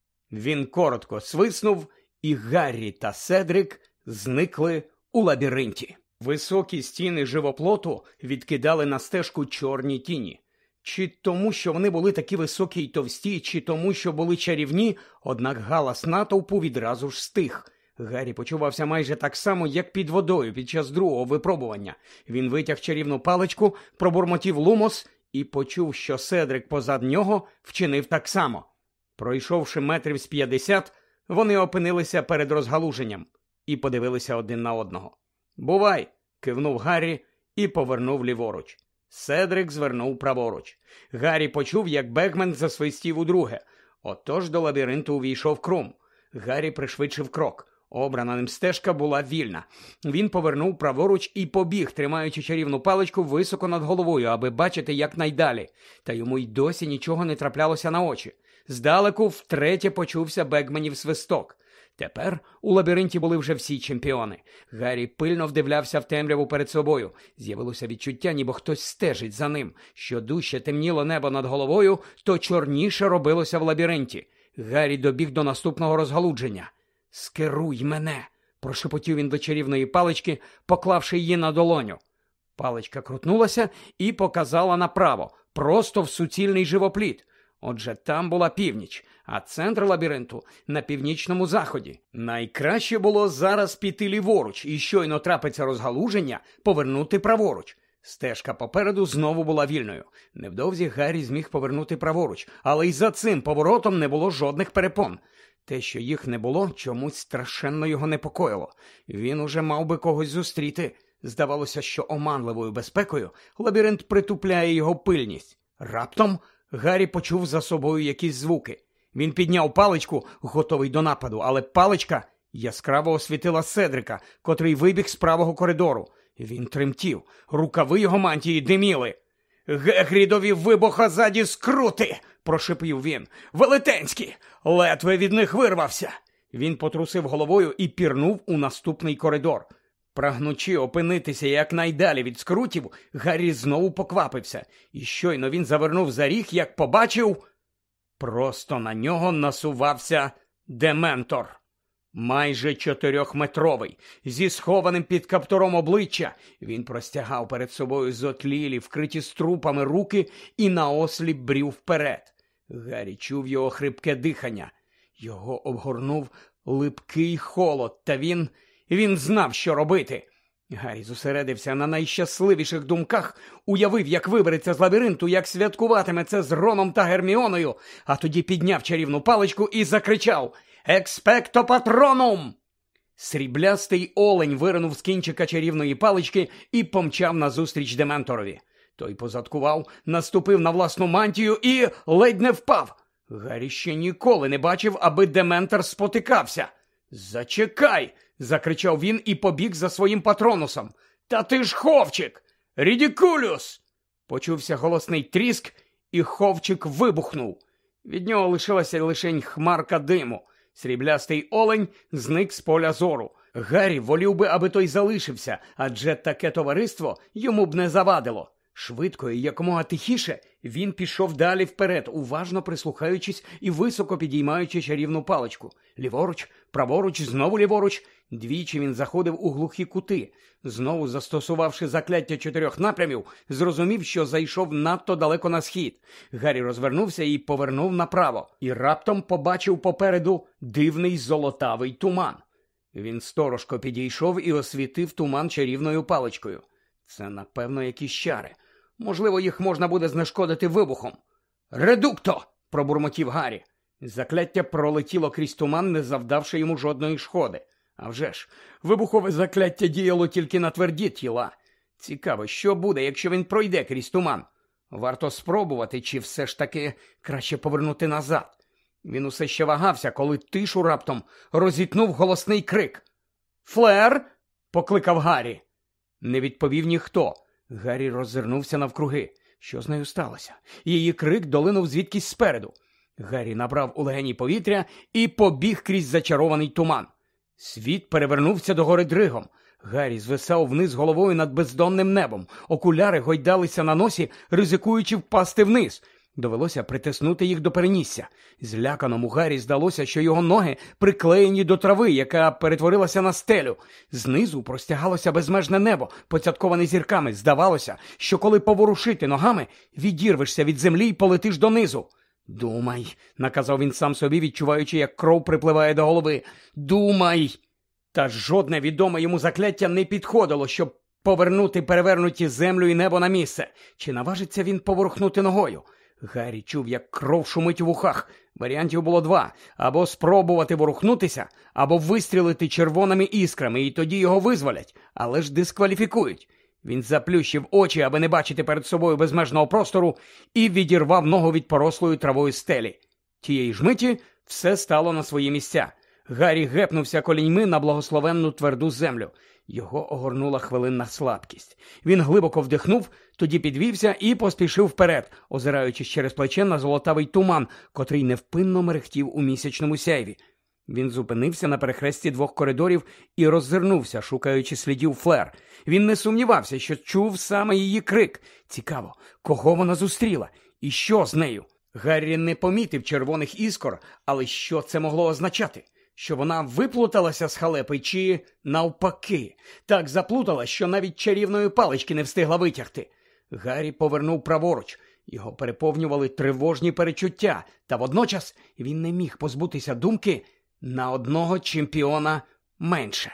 Він коротко свиснув, і Гаррі та Седрік зникли у лабіринті. Високі стіни живоплоту відкидали на стежку чорні тіні. Чи тому, що вони були такі високі й товсті, чи тому, що були чарівні, однак галас натовпу відразу ж стих. Гаррі почувався майже так само, як під водою під час другого випробування. Він витяг чарівну паличку, пробурмотів лумос і почув, що Седрик позад нього вчинив так само. Пройшовши метрів з 50, вони опинилися перед розгалуженням і подивилися один на одного. «Бувай!» – кивнув Гаррі і повернув ліворуч. Седрик звернув праворуч. Гаррі почув, як Бегмен засвистів удруге. Отож до лабіринту увійшов Крум. Гаррі пришвидшив крок. Обрана ним стежка була вільна. Він повернув праворуч і побіг, тримаючи чарівну паличку високо над головою, аби бачити якнайдалі. Та йому й досі нічого не траплялося на очі. Здалеку втретє почувся Бегменів свисток. Тепер у лабіринті були вже всі чемпіони. Гаррі пильно вдивлявся в темряву перед собою. З'явилося відчуття, ніби хтось стежить за ним. Що дужче темніло небо над головою, то чорніше робилося в лабіринті. Гаррі добіг до наступного розгалудження. «Скеруй мене!» – прошепотів він до чарівної палички, поклавши її на долоню. Паличка крутнулася і показала направо, просто в суцільний живопліт. Отже, там була північ, а центр лабіринту на північному заході. Найкраще було зараз піти ліворуч і щойно трапиться розгалуження, повернути праворуч. Стежка попереду знову була вільною. Невдовзі Гаррі зміг повернути праворуч, але й за цим поворотом не було жодних перепон. Те, що їх не було, чомусь страшенно його непокоїло. Він уже мав би когось зустріти. Здавалося, що оманливою безпекою лабіринт притупляє його пильність. Раптом Гаррі почув за собою якісь звуки. Він підняв паличку, готовий до нападу, але паличка яскраво освітила Седрика, котрий вибіг з правого коридору. Він тремтів, рукави його мантії диміли. «Гегрідові вибухозаді скрути!» – прошипів він. «Велетенські! Ледве від них вирвався!» Він потрусив головою і пірнув у наступний коридор. Прагнучи опинитися якнайдалі від скрутів, Гаррі знову поквапився. І щойно він завернув за ріг, як побачив, просто на нього насувався Дементор. Майже 4-метровий, зі схованим під каптуром обличчя, він простягав перед собою зотлілі, вкриті струпами руки і наосліп брів вперед. Гаррі чув його хрипке дихання. Його обгорнув липкий холод, та він знав, що робити. Гаррі зосередився на найщасливіших думках, уявив, як вибереться з лабіринту, як святкуватиме це з Роном та Герміоною, а тоді підняв чарівну паличку і закричав «Експекто патронум!». Сріблястий олень виринув з кінчика чарівної палички і помчав назустріч Дементорові. Той позадкував, наступив на власну мантію і ледь не впав. Гаррі ще ніколи не бачив, аби Дементор спотикався. «Зачекай!» – закричав він і побіг за своїм патронусом. «Та ти ж ховчик! Рідікулюс!» Почувся голосний тріск, і ховчик вибухнув. Від нього лишилася лишень хмарка диму. Сріблястий олень зник з поля зору. Гаррі волів би, аби той залишився, адже таке товариство йому б не завадило. Швидко і якомога тихіше він пішов далі вперед, уважно прислухаючись і високо підіймаючи чарівну паличку. Ліворуч, праворуч, знову ліворуч. Двічі він заходив у глухі кути. Знову застосувавши закляття 4 напрямів, зрозумів, що зайшов надто далеко на схід. Гаррі розвернувся і повернув направо. І раптом побачив попереду дивний золотавий туман. Він сторожко підійшов і освітив туман чарівною паличкою. Це, напевно, якісь чари. Можливо, їх можна буде знешкодити вибухом. «Редукто!» – пробурмотів Гаррі. Закляття пролетіло крізь туман, не завдавши йому жодної шкоди. А вже ж, вибухове закляття діяло тільки на тверді тіла. Цікаво, що буде, якщо він пройде крізь туман? Варто спробувати, чи все ж таки краще повернути назад. Він усе ще вагався, коли тишу раптом розітнув голосний крик. «Флер!» – покликав Гаррі. Не відповів ніхто. Гаррі роззирнувся навкруги. Що з нею сталося? Її крик долинув звідкись спереду. Гаррі набрав у легені повітря і побіг крізь зачарований туман. Світ перевернувся догори дригом. Гаррі звисав вниз головою над бездонним небом. Окуляри гойдалися на носі, ризикуючи впасти вниз. Довелося притиснути їх до перенісся. Зляканому Гаррі здалося, що його ноги приклеєні до трави, яка перетворилася на стелю. Знизу простягалося безмежне небо, поцятковане зірками. Здавалося, що коли поворушити ногами, відірвешся від землі і полетиш донизу. «Думай», – наказав він сам собі, відчуваючи, як кров припливає до голови. «Думай!» Та жодне відоме йому закляття не підходило, щоб повернути перевернуті землю і небо на місце. Чи наважиться він поворухнути ногою? Гаррі чув, як кров шумить у вухах. Варіантів було 2. Або спробувати ворухнутися, або вистрілити червоними іскрами, і тоді його визволять, але ж дискваліфікують. Він заплющив очі, аби не бачити перед собою безмежного простору, і відірвав ногу від порослої травою стелі. Тієї ж миті все стало на свої місця. Гаррі гепнувся коліньми на благословенну тверду землю. Його огорнула хвилинна слабкість. Він глибоко вдихнув, тоді підвівся і поспішив вперед, озираючись через плече на золотавий туман, котрий невпинно мерехтів у місячному сяйві. Він зупинився на перехресті 2 коридорів і роззирнувся, шукаючи слідів Флер. Він не сумнівався, що чув саме її крик. Цікаво, кого вона зустріла? І що з нею? Гаррі не помітив червоних іскор, але що це могло означати? Що вона виплуталася з халепи чи, навпаки, так заплутала, що навіть чарівної палички не встигла витягти? Гаррі повернув праворуч. Його переповнювали тривожні перечуття, та водночас він не міг позбутися думки на одного чемпіона менше.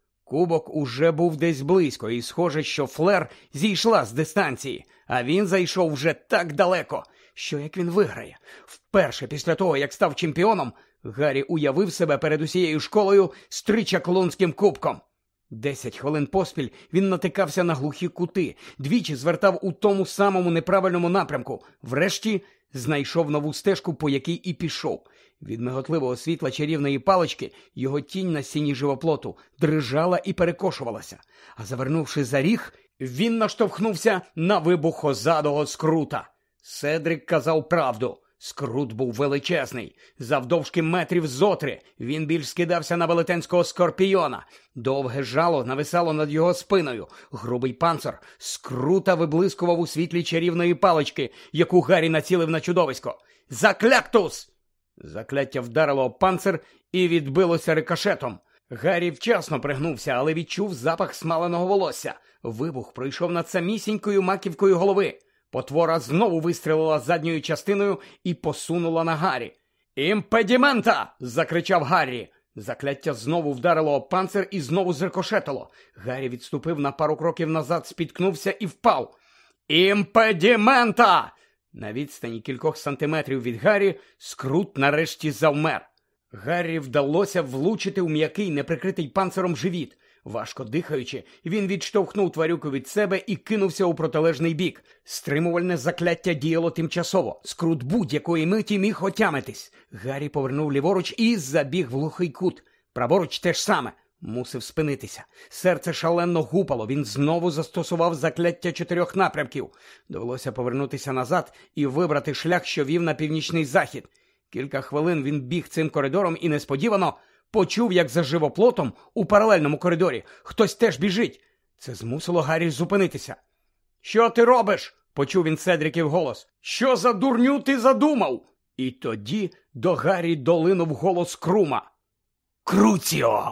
Кубок уже був десь близько, і схоже, що Флер зійшла з дистанції, а він зайшов вже так далеко, що як він виграє. Вперше після того, як став чемпіоном, Гаррі уявив себе перед усією школою з тричаклунським кубком. 10 хвилин поспіль він натикався на глухі кути, двічі звертав у тому самому неправильному напрямку. Врешті знайшов нову стежку, по якій і пішов. Від миготливого світла чарівної палички його тінь на стіні живоплоту дрижала і перекошувалася. А завернувши за ріг, він наштовхнувся на вибухозадого Скрута. Седрик казав правду. Скрут був величезний, завдовжки метрів зо 3. Він більш скидався на велетенського скорпіона. Довге жало нависало над його спиною. Грубий панцир Скрута виблискував у світлі чарівної палички, яку Гаррі націлив на чудовисько. «Закляктус!» Закляття вдарило об панцир і відбилося рикошетом. Гаррі вчасно пригнувся, але відчув запах смаленого волосся. Вибух пройшов над самісінькою маківкою голови. Потвора знову вистрілила задньою частиною і посунула на Гаррі. «Імпедімента!» – закричав Гаррі. Закляття знову вдарило об панцир і знову зрикошетило. Гаррі відступив на пару кроків назад, спіткнувся і впав. «Імпедімента!» На відстані кількох сантиметрів від Гаррі Скрут нарешті завмер. Гаррі вдалося влучити у м'який, неприкритий панциром живіт. Важко дихаючи, він відштовхнув тварюку від себе і кинувся у протилежний бік. Стримувальне закляття діяло тимчасово. Скрут будь-якої миті міг отямитись. Гаррі повернув ліворуч і забіг в глухий кут. Праворуч те ж саме. Мусив спинитися. Серце шалено гупало. Він знову застосував закляття 4 напрямків. Довелося повернутися назад і вибрати шлях, що вів на північний захід. Кілька хвилин він біг цим коридором і несподівано почув, як за живоплотом у паралельному коридорі хтось теж біжить. Це змусило Гаррі зупинитися. «Що ти робиш?» – почув він Седриків голос. «Що за дурню ти задумав?» І тоді до Гаррі долинув голос Крума. «Круціо!»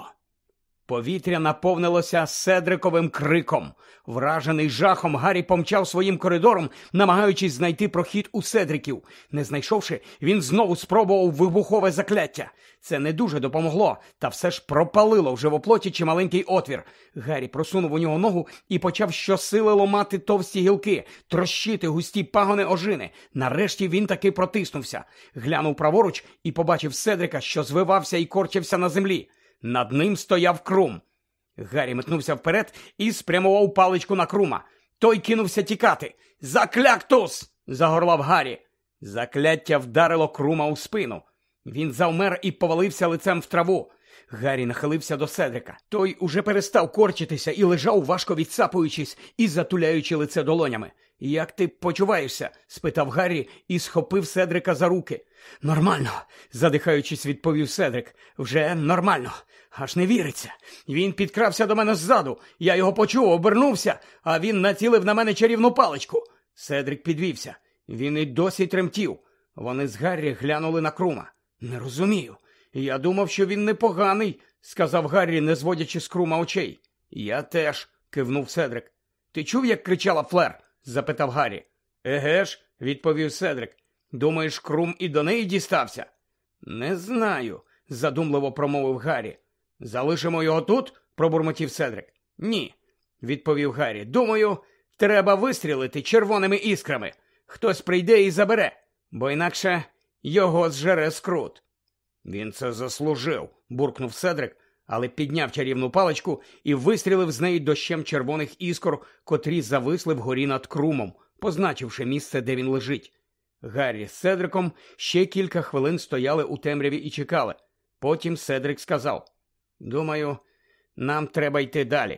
Повітря наповнилося Седриковим криком. Вражений жахом, Гаррі помчав своїм коридором, намагаючись знайти прохід у Седриків. Не знайшовши, він знову спробував вибухове закляття. Це не дуже допомогло, та все ж пропалило в живоплоті чималенький отвір. Гаррі просунув у нього ногу і почав щосили ломати товсті гілки, трощити густі пагони ожини. Нарешті він таки протиснувся. Глянув праворуч і побачив Седрика, що звивався і корчився на землі. Над ним стояв Крум. Гаррі метнувся вперед і спрямував паличку на Крума. Той кинувся тікати. «Закляктус!» – загорлав Гаррі. Закляття вдарило Крума у спину. Він завмер і повалився лицем в траву. Гаррі нахилився до Седрика. Той уже перестав корчитися і лежав, важко відсапуючись і затуляючи лице долонями. «Як ти почуваєшся?» – спитав Гаррі і схопив Седрика за руки. «Нормально», – задихаючись, відповів Седрик. «Вже нормально. Аж не віриться. Він підкрався до мене ззаду. Я його почув, обернувся, а він націлив на мене чарівну паличку». Седрик підвівся. Він і досі тремтів. Вони з Гаррі глянули на Крума. «Не розумію. Я думав, що він непоганий», – сказав Гаррі, не зводячи з Крума очей. «Я теж», – кивнув Седрик. «Ти чув, як кричала Флер?» – запитав Гаррі. «Еге ж», – відповів Седрик. «Думаєш, Крум і до неї дістався?» «Не знаю», – задумливо промовив Гаррі. «Залишимо його тут?» – пробурмотів Седрик. «Ні», – відповів Гаррі. «Думаю, треба вистрілити червоними іскрами. Хтось прийде і забере, бо інакше його зжере Скрут». «Він це заслужив», – буркнув Седрик, але підняв чарівну паличку і вистрілив з неї дощем червоних іскор, котрі зависли вгорі над Крумом, позначивши місце, де він лежить. Гаррі з Седриком ще кілька хвилин стояли у темряві і чекали. Потім Седрик сказав: «Думаю, нам треба йти далі».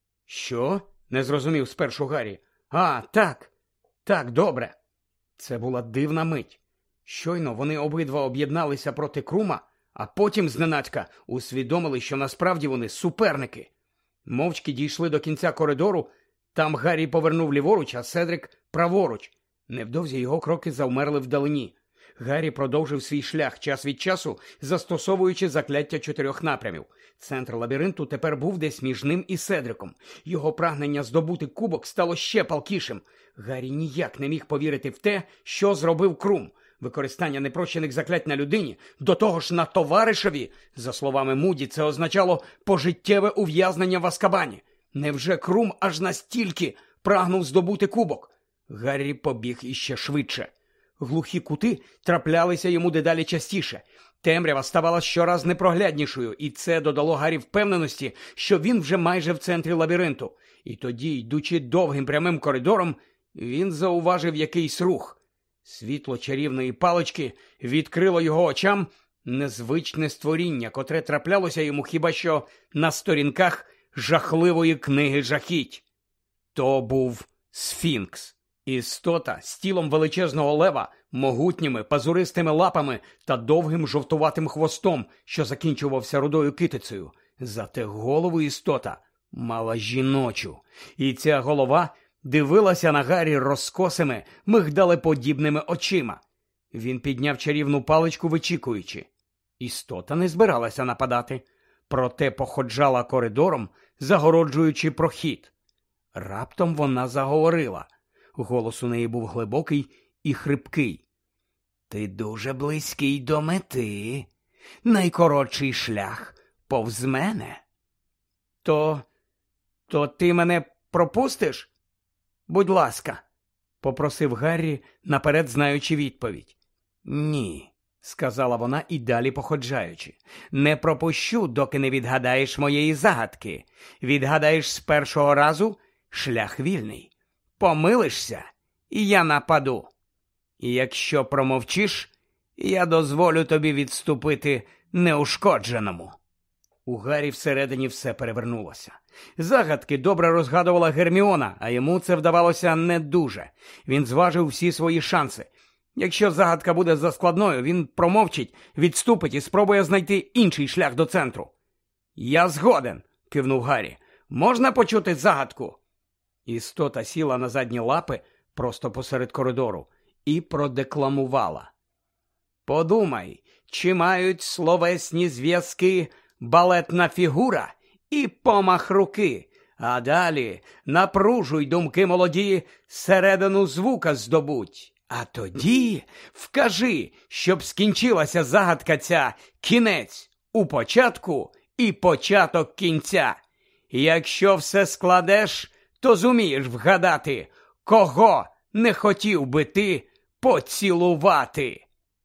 «Що?» – не зрозумів спершу Гаррі. «А, так. Так, добре». Це була дивна мить. Щойно вони обидва об'єдналися проти Крума, а потім зненацька усвідомили, що насправді вони суперники. Мовчки дійшли до кінця коридору, там Гаррі повернув ліворуч, а Седрик – праворуч. Невдовзі його кроки завмерли вдалині. Гаррі продовжив свій шлях час від часу, застосовуючи закляття 4 напрямів. Центр лабіринту тепер був десь між ним і Седриком. Його прагнення здобути кубок стало ще палкішим. Гаррі ніяк не міг повірити в те, що зробив Крум. Використання непрощених заклять на людині, до того ж на товаришеві, за словами Муді, це означало пожиттєве ув'язнення в Азкабані. Невже Крум аж настільки прагнув здобути кубок? Гаррі побіг іще швидше. Глухі кути траплялися йому дедалі частіше. Темрява ставала щораз непрогляднішою, і це додало Гаррі впевненості, що він вже майже в центрі лабіринту. І тоді, йдучи довгим прямим коридором, він зауважив якийсь рух. Світло чарівної палички відкрило його очам незвичне створіння, котре траплялося йому хіба що на сторінках жахливої книги жахіть. То був Сфінкс. Істота з тілом величезного лева, могутніми пазуристими лапами та довгим жовтуватим хвостом, що закінчувався рудою китицею. Зате голову істота мала жіночу, і ця голова дивилася на Гаррі розкосими, мигдалеподібними очима. Він підняв чарівну паличку, вичікуючи. Істота не збиралася нападати, проте походжала коридором, загороджуючи прохід. Раптом вона заговорила. Голос у неї був глибокий і хрипкий. «Ти дуже близький до мети. Найкоротший шлях повз мене». То ти мене пропустиш? Будь ласка», – попросив Гаррі, наперед знаючи відповідь. «Ні», сказала вона і далі походжаючи. Не пропущу, доки не відгадаєш моєї загадки. Відгадаєш з першого разу – шлях вільний. Помилишся – і я нападу. І якщо промовчиш, я дозволю тобі відступити неушкодженому. У Гаррі всередині все перевернулося. Загадки добре розгадувала Герміона, а йому це вдавалося не дуже. Він зважив всі свої шанси. Якщо загадка буде заскладною, він промовчить, відступить і спробує знайти інший шлях до центру. «Я згоден», – кивнув Гаррі. «Можна почути загадку?» Істота сіла на задні лапи просто посеред коридору і продекламувала. «Подумай, чи мають словесні зв'язки балетна фігура і помах руки, а далі напружуй думки молоді, середину звука здобуть. А тоді вкажи, щоб скінчилася загадка ця, кінець у початку і початок кінця. Якщо все складеш, то зумієш вгадати, кого не хотів би ти поцілувати».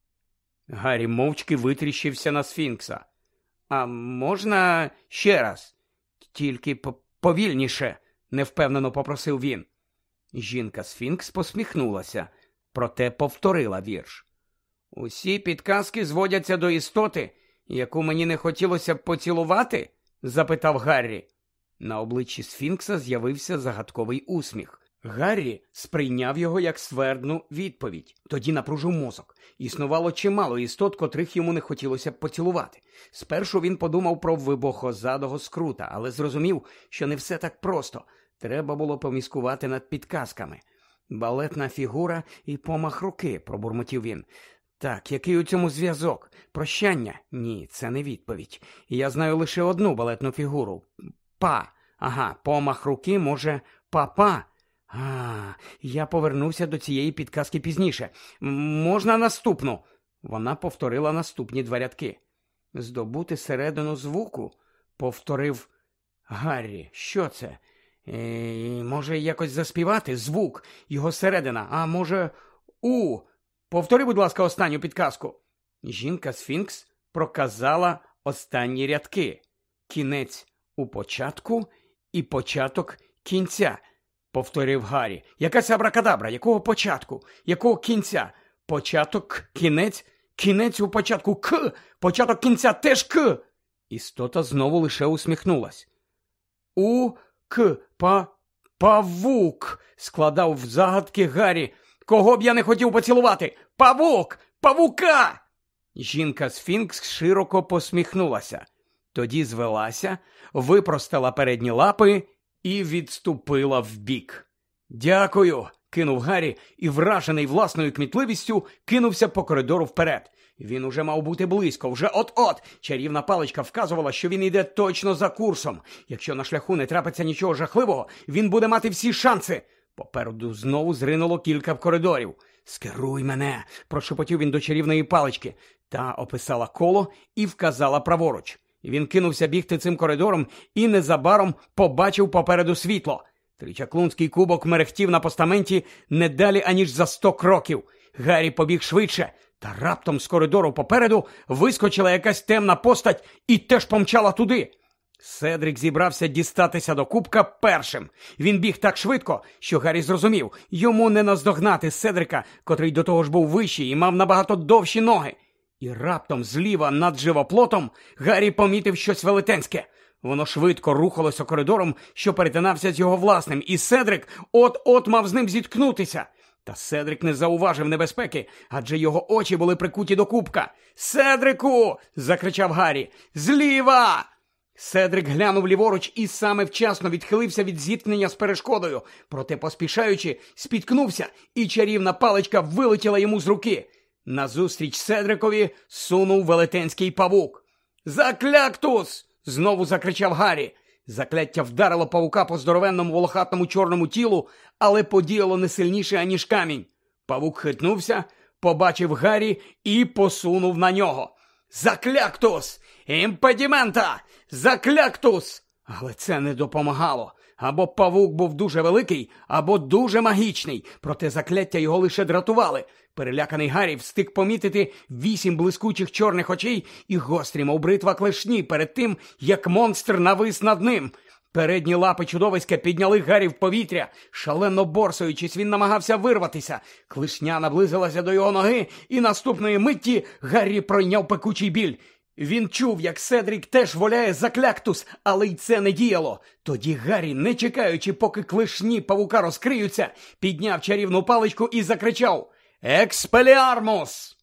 Гаррі мовчки витріщився на Сфінкса. «А можна ще раз? Тільки повільніше», – невпевнено попросив він. Жінка-сфінкс посміхнулася, проте повторила вірш. «Усі підказки зводяться до істоти, яку мені не хотілося б поцілувати?» – запитав Гаррі. На обличчі Сфінкса з'явився загадковий усміх. Гаррі сприйняв його як ствердну відповідь. Тоді напружив мозок. Існувало чимало істот, котрих йому не хотілося б поцілувати. Спершу він подумав про вибухозадого скрута, але зрозумів, що не все так просто. Треба було поміскувати над підказками. «Балетна фігура і помах руки», – пробурмотів він. «Так, який у цьому зв'язок? Прощання? Ні, це не відповідь. Я знаю лише одну балетну фігуру. Па. Ага, помах руки, може, папа. Я повернуся до цієї підказки пізніше. Можна наступну?» Вона повторила наступні два рядки. «Здобути середину звуку?» – повторив Гаррі. «Що це? Може, якось заспівати? Звук, його середина. А може, у? Повтори, будь ласка, останню підказку». Жінка-сфінкс проказала останні рядки. «Кінець у початку і початок кінця», – повторив Гаррі. «Якась абракадабра. Якого початку? Якого кінця? Початок, кінець, кінець у початку к, початок кінця теж к». Істота знову лише усміхнулась. «Павук», – складав в загадки Гаррі. «Кого б я не хотів поцілувати? Павук! Павука!» Жінка-сфінкс широко посміхнулася. Тоді звелася, випростала передні лапи і відступила вбік. «Дякую», – кинув Гаррі і, вражений власною кмітливістю, кинувся по коридору вперед. Він уже мав бути близько, вже от-от. Чарівна паличка вказувала, що він йде точно за курсом. Якщо на шляху не трапиться нічого жахливого, він буде мати всі шанси. Попереду знову зринуло кілька коридорів. «Скеруй мене», – прошепотів він до чарівної палички. Та описала коло і вказала праворуч. Він кинувся бігти цим коридором і незабаром побачив попереду світло. Тричаклунський кубок мерехтів на постаменті не далі, аніж за 100 кроків. Гаррі побіг швидше, та раптом з коридору попереду вискочила якась темна постать і теж помчала туди. Седрик зібрався дістатися до кубка першим. Він біг так швидко, що Гаррі зрозумів, йому не наздогнати Седрика, котрий до того ж був вищий і мав набагато довші ноги. І раптом зліва над живоплотом Гаррі помітив щось велетенське. Воно швидко рухалося коридором, що перетинався з його власним, і Седрик от-от мав з ним зіткнутися. Та Седрик не зауважив небезпеки, адже його очі були прикуті до кубка. «Седрику!» – закричав Гаррі. «Зліва!» Седрик глянув ліворуч і саме вчасно відхилився від зіткнення з перешкодою. Проте, поспішаючи, спіткнувся, і чарівна паличка вилетіла йому з руки. Назустріч Седрикові сунув велетенський павук. «Закляктус!» – знову закричав Гаррі. Закляття вдарило павука по здоровенному волохатому чорному тілу, але подіяло не сильніше, аніж камінь. Павук хитнувся, побачив Гаррі і посунув на нього. «Закляктус! Імпедімента! Закляктус!» Але це не допомагало. Або павук був дуже великий, або дуже магічний, проте закляття його лише дратували. Переляканий Гаррі встиг помітити 8 блискучих чорних очей і гострі, мов бритва, клешні перед тим, як монстр навис над ним. Передні лапи чудовиська підняли Гаррі в повітря. Шалено борсуючись, він намагався вирватися. Клешня наблизилася до його ноги, і наступної миті Гаррі пройняв пекучий біль. Він чув, як Седрік теж воляє за Кляктус, але й це не діяло. Тоді Гаррі, не чекаючи, поки клешні павука розкриються, підняв чарівну паличку і закричав «Експеліармус!».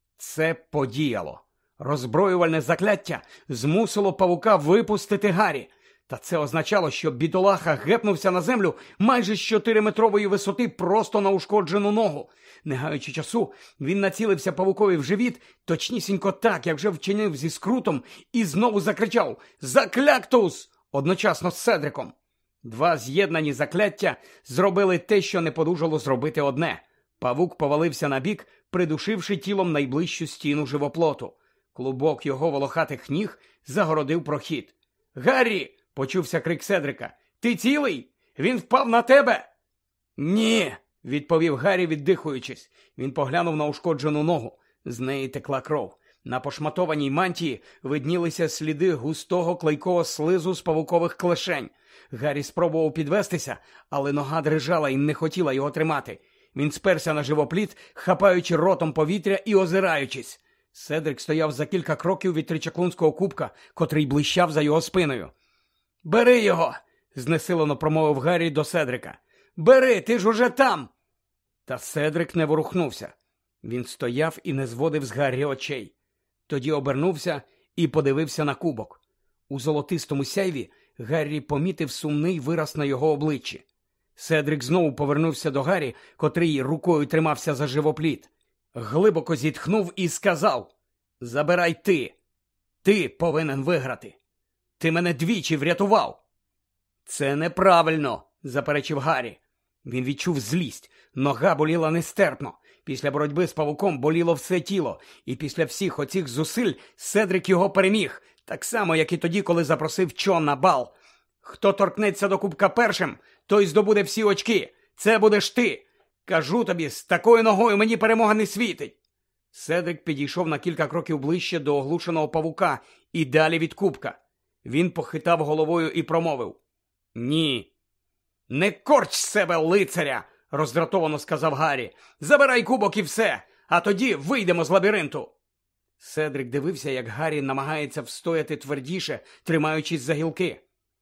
Це подіяло. Роззброювальне закляття змусило павука випустити Гаррі. Та це означало, що бідолаха гепнувся на землю майже з 4-метрової висоти просто на ушкоджену ногу. Не гаючи часу, він націлився павукові в живіт, точнісінько так, як вже вчинив зі Скрутом, і знову закричав «За Кляктус!» одночасно з Седриком. Два з'єднані закляття зробили те, що не подужало зробити одне. Павук повалився на бік, придушивши тілом найближчу стіну живоплоту. Клубок його волохатих ніг загородив прохід. «Гаррі!» – почувся крик Седрика. «Ти цілий? Він впав на тебе?» «Ні!» – відповів Гаррі, віддихуючись. Він поглянув на ушкоджену ногу. З неї текла кров. На пошматованій мантії виднілися сліди густого клейкого слизу з павукових клешень. Гаррі спробував підвестися, але нога дрижала і не хотіла його тримати. Він сперся на живопліт, хапаючи ротом повітря і озираючись. Седрик стояв за кілька кроків від тричаклунського кубка, котрий блищав за його спиною. «Бери його!» – знесилено промовив Гаррі до Седрика. «Бери, ти ж уже там!» Та Седрик не ворухнувся. Він стояв і не зводив з Гаррі очей. Тоді обернувся і подивився на кубок. У золотистому сяйві Гаррі помітив сумний вираз на його обличчі. Седрик знову повернувся до Гаррі, котрий рукою тримався за живопліт. Глибоко зітхнув і сказав: «Забирай ти. Ти повинен виграти. Ти мене двічі врятував». «Це неправильно», – заперечив Гаррі. Він відчув злість. Нога боліла нестерпно. Після боротьби з павуком боліло все тіло. І після всіх оцих зусиль Седрик його переміг. Так само, як і тоді, коли запросив Чо на бал. «Хто торкнеться до кубка першим, той здобуде всі очки. Це будеш ти. Кажу тобі, з такою ногою мені перемога не світить». Седрик підійшов на кілька кроків ближче до оглушеного павука і далі від кубка. Він похитав головою і промовив: «Ні». «Не корч з себе, лицаря!» – роздратовано сказав Гаррі. «Забирай кубок і все, а тоді вийдемо з лабіринту». Седрик дивився, як Гаррі намагається встояти твердіше, тримаючись за гілки.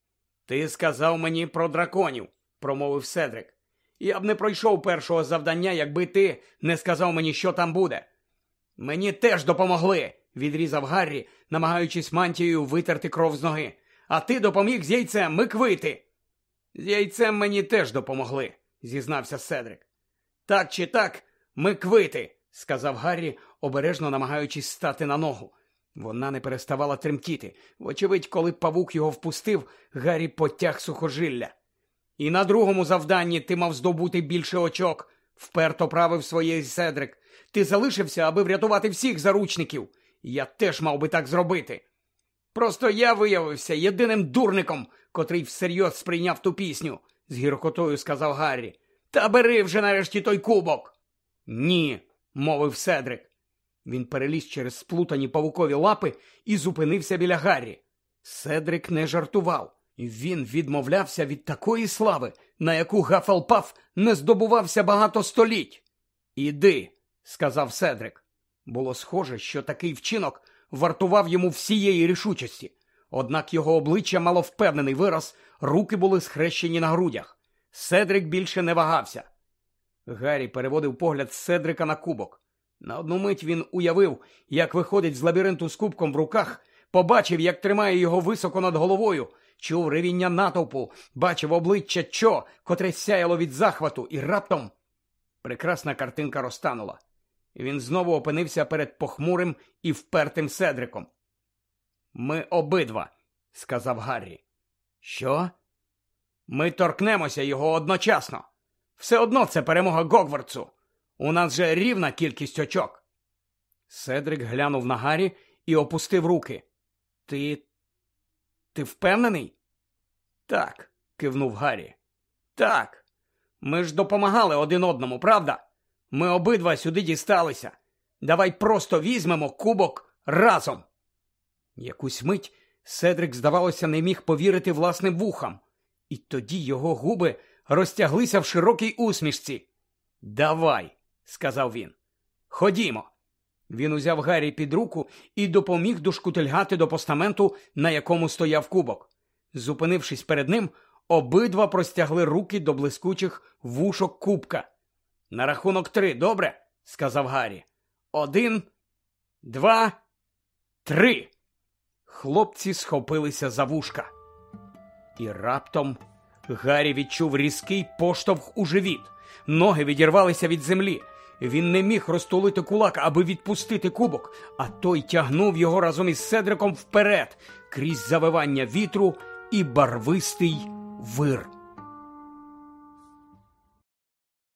«Ти сказав мені про драконів», – промовив Седрик. «Я б не пройшов першого завдання, якби ти не сказав мені, що там буде». «Мені теж допомогли», – відрізав Гаррі, намагаючись мантією витерти кров з ноги. «А ти допоміг з яйцем миквити». «З яйцем мені теж допомогли», – зізнався Седрик. «Так чи так, миквити», – сказав Гаррі, обережно намагаючись стати на ногу. Вона не переставала тремтіти. Вочевидь, коли павук його впустив, Гаррі потяг сухожилля. «І на другому завданні ти мав здобути більше очок», – вперто правив своє Седрик. «Ти залишився, аби врятувати всіх заручників. Я теж мав би так зробити. Просто я виявився єдиним дурником, котрий всерйоз сприйняв ту пісню», – з гіркотою сказав Гаррі. «Та бери вже нарешті той кубок». «Ні», – мовив Седрик. Він переліз через сплутані павукові лапи і зупинився біля Гаррі. Седрик не жартував. Він відмовлявся від такої слави, на яку Гафелпаф не здобувався багато століть. «Іди», – сказав Седрик. Було схоже, що такий вчинок вартував йому всієї рішучості. Однак його обличчя мало впевнений вираз, руки були схрещені на грудях. Седрик більше не вагався. Гаррі переводив погляд з Седрика на кубок. На одну мить він уявив, як виходить з лабіринту з кубком в руках, побачив, як тримає його високо над головою, чув ревіння натовпу, бачив обличчя Чо, котре сяяло від захвату, і раптом прекрасна картинка розтанула. Він знову опинився перед похмурим і впертим Седриком. «Ми обидва», – сказав Гаррі. «Що?» «Ми торкнемося його одночасно. Все одно це перемога Гогвартсу. У нас же рівна кількість очок». Седрик глянув на Гаррі і опустив руки. Ти впевнений?» «Так», кивнув Гаррі. Так, ми ж допомагали один одному, правда? Ми обидва сюди дісталися. Давай просто візьмемо кубок разом. Якусь мить Седрик, здавалося, не міг повірити власним вухам. І тоді його губи розтяглися в широкій усмішці. «Давай», – сказав він. «Ходімо». Він узяв Гаррі під руку і допоміг дошкутильгати до постаменту, на якому стояв кубок. Зупинившись перед ним, обидва простягли руки до блискучих вушок кубка. «На рахунок 3, добре?» – сказав Гаррі. 1, 2, 3. Хлопці схопилися за вушка. І раптом Гаррі відчув різкий поштовх у живіт. Ноги відірвалися від землі. Він не міг розтулити кулак, аби відпустити кубок, а той тягнув його разом із Седриком вперед, крізь завивання вітру і барвистий вир.